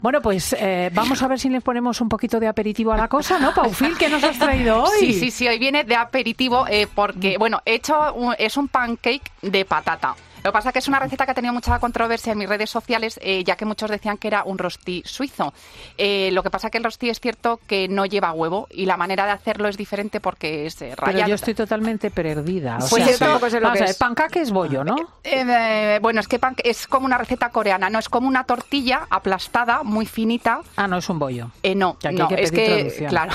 Bueno, pues vamos a ver si le ponemos un poquito de aperitivo a la cosa, ¿no, Paufil? ¿Qué nos has traído hoy? Sí, hoy viene de aperitivo porque, bueno, es un pancake de patata. Lo que pasa es que es una receta que ha tenido mucha controversia en mis redes sociales, ya que muchos decían que era un rostí suizo. Lo que pasa es que el rostí es cierto que no lleva huevo y la manera de hacerlo es diferente porque es rallado. Pero yo estoy totalmente perdida. Pues yo tampoco sé lo que es. Pancake es bollo, ¿no? Bueno, es que es como una receta coreana, no es como una tortilla aplastada, muy finita. Ah, no es un bollo. No, es que, claro.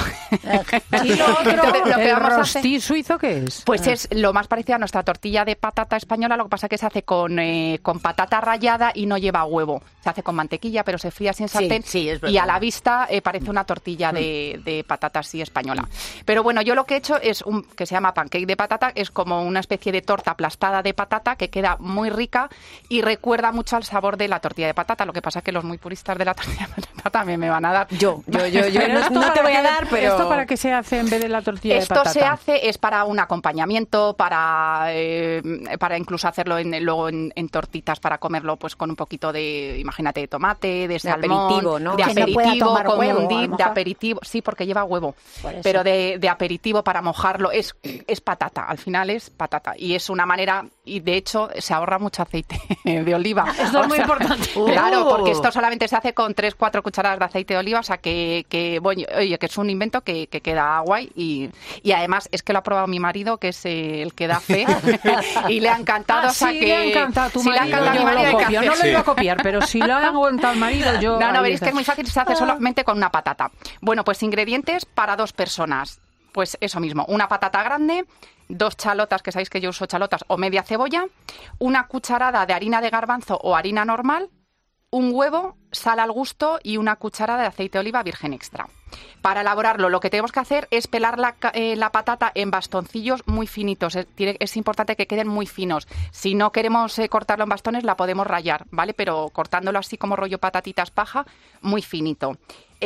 ¿Y lo otro? Entonces, lo que ¿El vamos a rostí hacer, suizo qué es? pues es lo más parecido a nuestra tortilla de patata española, lo que pasa es que se hace con patata rallada y no lleva huevo. Se hace con mantequilla, pero se fría así en sartén. Sí, es verdad. Y a la vista parece una tortilla de patata así española. Pero bueno, yo lo que he hecho es que se llama pancake de patata, es como una especie de torta aplastada de patata que queda muy rica y recuerda mucho al sabor de la tortilla de patata. Lo que pasa es que los muy puristas de la tortilla de patata también me van a dar. Yo Pero no te voy a dar, pero... ¿Esto para qué se hace en vez de la tortilla de patata? Esto se hace, es para un acompañamiento, para incluso hacerlo luego en tortitas para comerlo pues con un poquito de, imagínate, de tomate, de salmón, aperitivo, ¿no? de Que aperitivo, no pueda tomar con huevo, un a lo dip, de mejor. aperitivo, sí, porque lleva huevo, pero de aperitivo para mojarlo, es patata, al final es patata y es una manera, y de hecho se ahorra mucho aceite de oliva. Esto es muy importante. Claro, porque esto solamente se hace con 3-4 cucharadas de aceite de oliva, o sea que bueno, oye, que es un invento que queda guay y además es que lo ha probado mi marido, que es el que da fe y le ha encantado, o sea sí, que le ha encantado a tu marido. le ha encantado a mi Yo marido, hay que no lo hacer. iba a copiar, pero si lo ha aguantado el marido, yo... No, ahí veréis está. que es muy fácil, se hace solamente con una patata. Bueno, pues ingredientes para 2 personas. Pues eso mismo, una patata grande, 2 chalotas, que sabéis que yo uso chalotas, o media cebolla, una cucharada de harina de garbanzo o harina normal, un huevo, sal al gusto y una cucharada de aceite de oliva virgen extra. Para elaborarlo, lo que tenemos que hacer es pelar la patata en bastoncillos muy finitos. Es importante que queden muy finos. Si no queremos cortarlo en bastones, la podemos rallar, ¿vale? Pero cortándolo así como rollo patatitas paja, muy finito.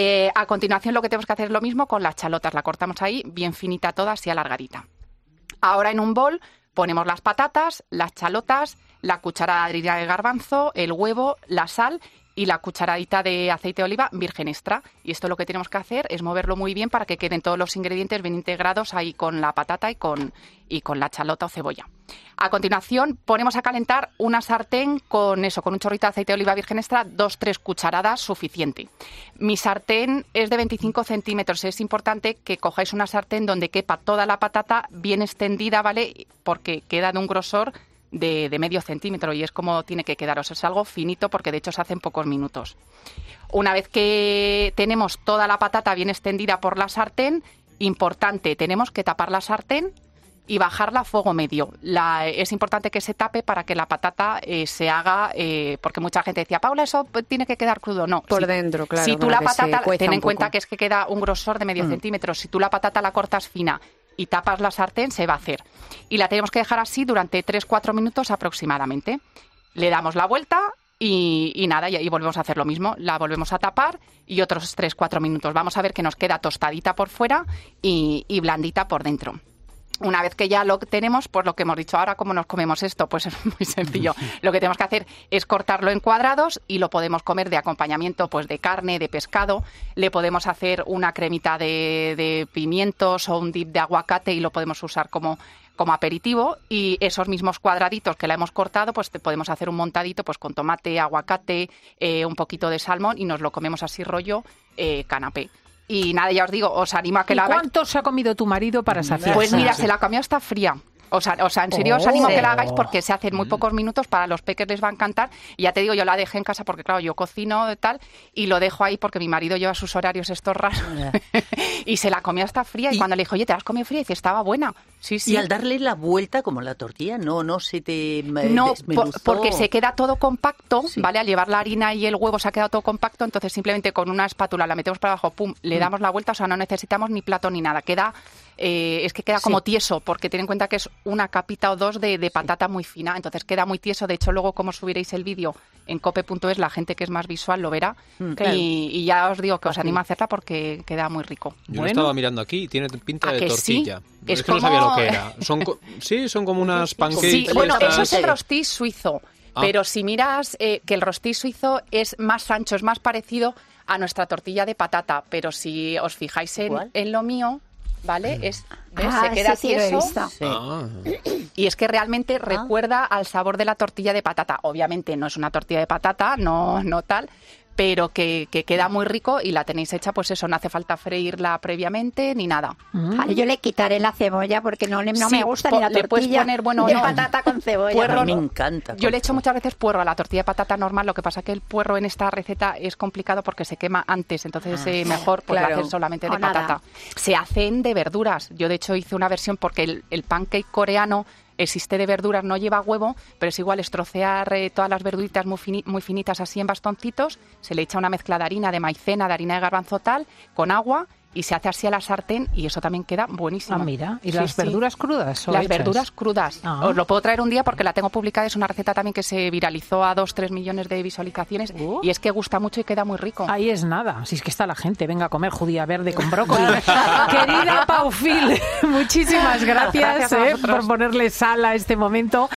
A continuación, lo que tenemos que hacer es lo mismo con las chalotas. La cortamos ahí, bien finita toda, así alargadita. Ahora en un bol ponemos las patatas, las chalotas, la cucharada de harina de garbanzo, el huevo, la sal y la cucharadita de aceite de oliva virgen extra. Y esto lo que tenemos que hacer es moverlo muy bien para que queden todos los ingredientes bien integrados ahí con la patata y con la chalota o cebolla. A continuación ponemos a calentar una sartén con un chorrito de aceite de oliva virgen extra, 2-3 cucharadas, suficiente. Mi sartén es de 25 centímetros. Es importante que cojáis una sartén donde quepa toda la patata bien extendida, ¿vale? Porque queda de un grosor de medio centímetro y es como tiene que quedar. O sea, es algo finito porque de hecho se hace en pocos minutos. Una vez que tenemos toda la patata bien extendida por la sartén, importante, tenemos que tapar la sartén y bajarla a fuego medio. Es importante que se tape para que la patata se haga, porque mucha gente decía, Paula, eso tiene que quedar crudo. No. Por dentro, claro. Si tú la patata, ten en cuenta poco. que es que queda un grosor de medio centímetro. Si tú la patata la cortas fina y tapas la sartén, se va a hacer. Y la tenemos que dejar así durante 3-4 minutos aproximadamente. Le damos la vuelta y nada, y volvemos a hacer lo mismo. La volvemos a tapar y otros 3-4 minutos. Vamos a ver que nos queda tostadita por fuera y blandita por dentro. Una vez que ya lo tenemos, pues lo que hemos dicho ahora, ¿cómo nos comemos esto? Pues es muy sencillo. Lo que tenemos que hacer es cortarlo en cuadrados y lo podemos comer de acompañamiento pues de carne, de pescado. Le podemos hacer una cremita de pimientos o un dip de aguacate y lo podemos usar como aperitivo. Y esos mismos cuadraditos que la hemos cortado, pues podemos hacer un montadito pues con tomate, aguacate, un poquito de salmón y nos lo comemos así rollo canapé. Y nada, ya os digo, os animo a que la hagáis. ¿Cuánto se ha comido tu marido para saciarse? Pues mira, se la comió hasta fría. O sea, en serio os animo a que la hagáis porque se hace en muy pocos minutos, para los peques les va a encantar. Y ya te digo, yo la dejé en casa porque, claro, yo cocino y tal, y lo dejo ahí porque mi marido lleva sus horarios estos raros. Y se la comió hasta fría. Y cuando le dije, oye, ¿te la has comido fría? Y dice, estaba buena. Sí, sí. Y al darle la vuelta, como la tortilla, no se te No, desmenuzó. porque se queda todo compacto, sí. ¿Vale? Al llevar la harina y el huevo se ha quedado todo compacto, entonces simplemente con una espátula la metemos para abajo, pum, le damos la vuelta, o sea, no necesitamos ni plato ni nada. Queda, es que queda como tieso, porque ten en cuenta que es una capita o dos de patata muy fina, entonces queda muy tieso. De hecho, luego como subiréis el vídeo en cope.es, la gente que es más visual lo verá. Claro. Y ya os digo que os animo a hacerla porque queda muy rico. Yo lo estaba mirando aquí, tiene pinta de tortilla. Sí? Es que no sabía lo que era. Son como unas pancakes. Sí, bueno, estas. eso es el rostis suizo. Pero si miras que el rostis suizo es más ancho, es más parecido a nuestra tortilla de patata, pero si os fijáis en lo mío, ¿vale? ¿Ves? Se queda sí, lo he tieso. visto. Sí. Y es que realmente recuerda al sabor de la tortilla de patata. Obviamente no es una tortilla de patata, no tal, pero que queda muy rico y la tenéis hecha, pues eso, no hace falta freírla previamente ni nada. Vale, yo le quitaré la cebolla porque no Sí, me gusta ni la le puedes tortilla poner, bueno, de no, patata con cebolla. puerro, A mí me encanta. Yo le echo muchas veces puerro a la tortilla de patata normal, lo que pasa que el puerro en esta receta es complicado porque se quema antes, entonces mejor pues claro. hacer solamente de O nada. patata. Se hacen de verduras. Yo de hecho hice una versión porque el pancake coreano existe de verduras, no lleva huevo, pero es igual, es trocear todas las verduritas muy finitas así en bastoncitos, se le echa una mezcla de harina de maicena, de harina de garbanzo tal, con agua, y se hace así a la sartén y eso también queda buenísimo. Ah, mira, ¿y Sí, las sí. verduras crudas? ¿O Las hechas? verduras crudas. Ah. Os lo puedo traer un día porque la tengo publicada. Es una receta también que se viralizó a 2-3 millones de visualizaciones y es que gusta mucho y queda muy rico. Ahí es nada, si es que está la gente, venga a comer judía verde con brócoli. Querida Paufil, muchísimas gracias, Gracias a vosotros. por ponerle sal a este momento.